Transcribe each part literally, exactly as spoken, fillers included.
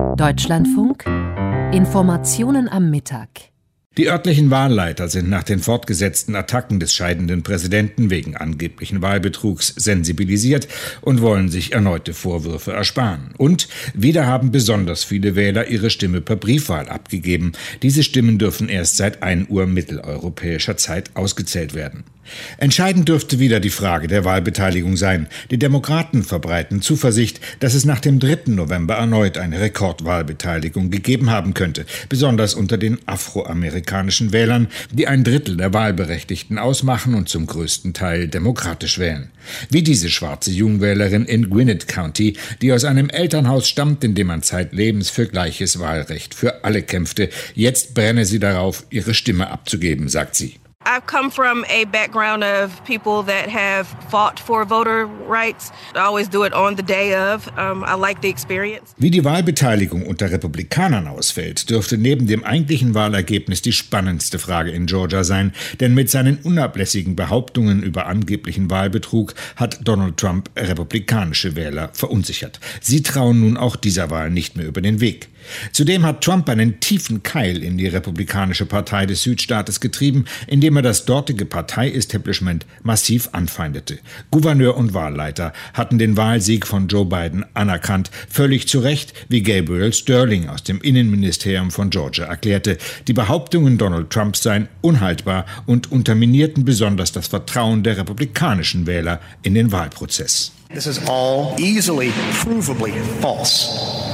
Deutschlandfunk Informationen am Mittag. Die örtlichen Wahlleiter sind nach den fortgesetzten Attacken des scheidenden Präsidenten wegen angeblichen Wahlbetrugs sensibilisiert und wollen sich erneute Vorwürfe ersparen. Und wieder haben besonders viele Wähler ihre Stimme per Briefwahl abgegeben. Diese Stimmen dürfen erst seit ein Uhr mitteleuropäischer Zeit ausgezählt werden. Entscheidend dürfte wieder die Frage der Wahlbeteiligung sein. Die Demokraten verbreiten Zuversicht, dass es nach dem dritten November erneut eine Rekordwahlbeteiligung gegeben haben könnte, besonders unter den afroamerikanischen Wählern, die ein Drittel der Wahlberechtigten ausmachen und zum größten Teil demokratisch wählen. Wie diese schwarze Jungwählerin in Gwinnett County, die aus einem Elternhaus stammt, in dem man zeitlebens für gleiches Wahlrecht für alle kämpfte. Jetzt brenne sie darauf, ihre Stimme abzugeben, sagt sie. I've come from a background of people that have fought for voter rights. I always do it on the day of. Um, I like the experience. Wie die Wahlbeteiligung unter Republikanern ausfällt, dürfte neben dem eigentlichen Wahlergebnis die spannendste Frage in Georgia sein. Denn mit seinen unablässigen Behauptungen über angeblichen Wahlbetrug hat Donald Trump republikanische Wähler verunsichert. Sie trauen nun auch dieser Wahl nicht mehr über den Weg. Zudem hat Trump einen tiefen Keil in die Republikanische Partei des Südstaates getrieben, indem er das dortige Partei-Establishment massiv anfeindete. Gouverneur und Wahlleiter hatten den Wahlsieg von Joe Biden anerkannt, völlig zu Recht, wie Gabriel Sterling aus dem Innenministerium von Georgia erklärte. Die Behauptungen Donald Trumps seien unhaltbar und unterminierten besonders das Vertrauen der republikanischen Wähler in den Wahlprozess. This is all easily provably false.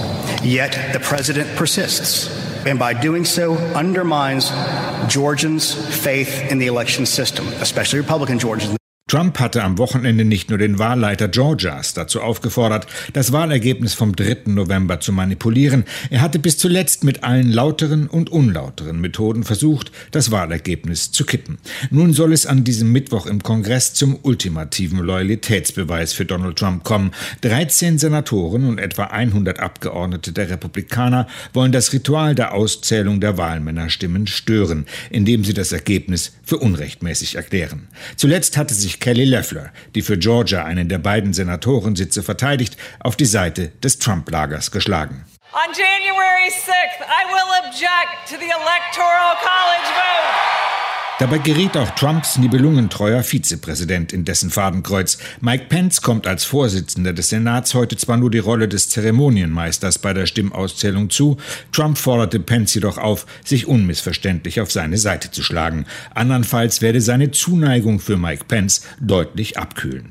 Yet the president persists, and by doing so undermines Georgians' faith in the election system, especially Republican Georgians. Trump hatte am Wochenende nicht nur den Wahlleiter Georgias dazu aufgefordert, das Wahlergebnis vom dritten November zu manipulieren. Er hatte bis zuletzt mit allen lauteren und unlauteren Methoden versucht, das Wahlergebnis zu kippen. Nun soll es an diesem Mittwoch im Kongress zum ultimativen Loyalitätsbeweis für Donald Trump kommen. dreizehn Senatoren und etwa hundert Abgeordnete der Republikaner wollen das Ritual der Auszählung der Wahlmännerstimmen stören, indem sie das Ergebnis für unrechtmäßig erklären. Zuletzt hatte sich Kelly Loeffler, die für Georgia einen der beiden Senatorensitze verteidigt, auf die Seite des Trump-Lagers geschlagen. On January sixth, I will object to the Electoral College vote. Dabei geriet auch Trumps nibelungentreuer Vizepräsident in dessen Fadenkreuz. Mike Pence kommt als Vorsitzender des Senats heute zwar nur die Rolle des Zeremonienmeisters bei der Stimmauszählung zu. Trump forderte Pence jedoch auf, sich unmissverständlich auf seine Seite zu schlagen. Andernfalls werde seine Zuneigung für Mike Pence deutlich abkühlen.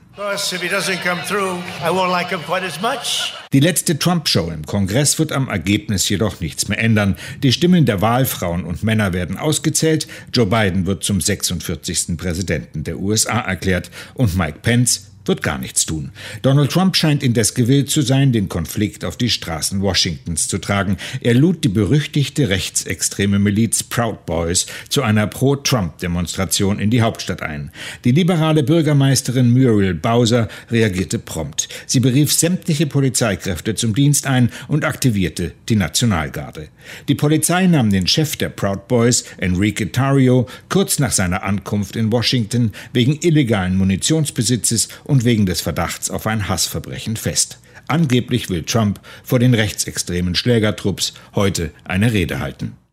Die letzte Trump-Show im Kongress wird am Ergebnis jedoch nichts mehr ändern. Die Stimmen der Wahlfrauen und Männer werden ausgezählt. Joe Biden wird zum sechsundvierzigsten Präsidenten der U S A erklärt und Mike Pence wird gar nichts tun. Donald Trump scheint indes gewillt zu sein, den Konflikt auf die Straßen Washingtons zu tragen. Er lud die berüchtigte rechtsextreme Miliz Proud Boys zu einer Pro-Trump-Demonstration in die Hauptstadt ein. Die liberale Bürgermeisterin Muriel Bowser reagierte prompt. Sie berief sämtliche Polizeikräfte zum Dienst ein und aktivierte die Nationalgarde. Die Polizei nahm den Chef der Proud Boys, Enrique Tarrio, kurz nach seiner Ankunft in Washington wegen illegalen Munitionsbesitzes und und wegen des Verdachts auf ein Hassverbrechen fest. Angeblich will Trump vor den rechtsextremen Schlägertrupps heute eine Rede halten.